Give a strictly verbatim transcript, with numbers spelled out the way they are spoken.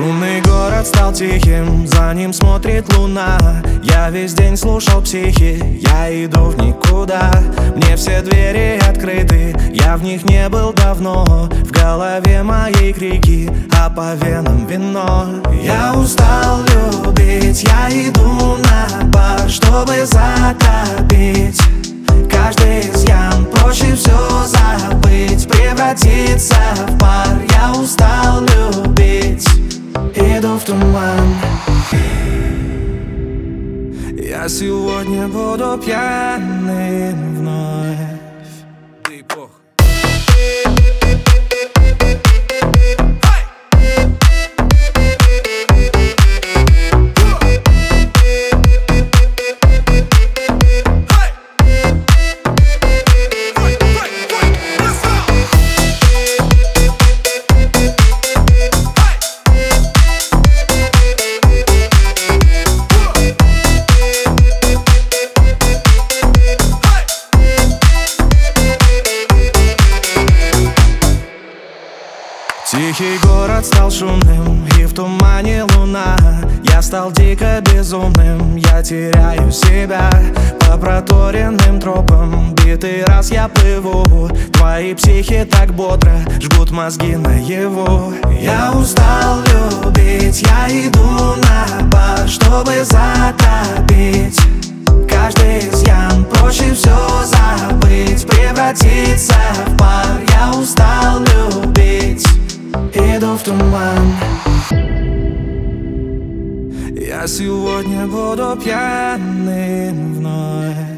Шумный город стал тихим, за ним смотрит луна. Я весь день слушал психи, я иду в никуда. Мне все двери открыты, я в них не был давно. В голове моей крики, а по венам вино. Я устал любить, я иду на бар, чтобы затопить каждый изъян. Проще все забыть, превратиться в пар. Я устал любить, иду в туман. Я сегодня буду пьяным вновь. Ты бог. Тихий город стал шумным, и в тумане луна. Я стал дико безумным, я теряю себя по проторенным тропам. Битый раз я плыву, твои психи так бодро жгут мозги наяву. Я устал любить, я иду на бар, чтобы затопить каждый изъян. Проще все забыть, превратиться в пар. Я устал любить, иду в туман. Я сегодня буду пьяным вновь.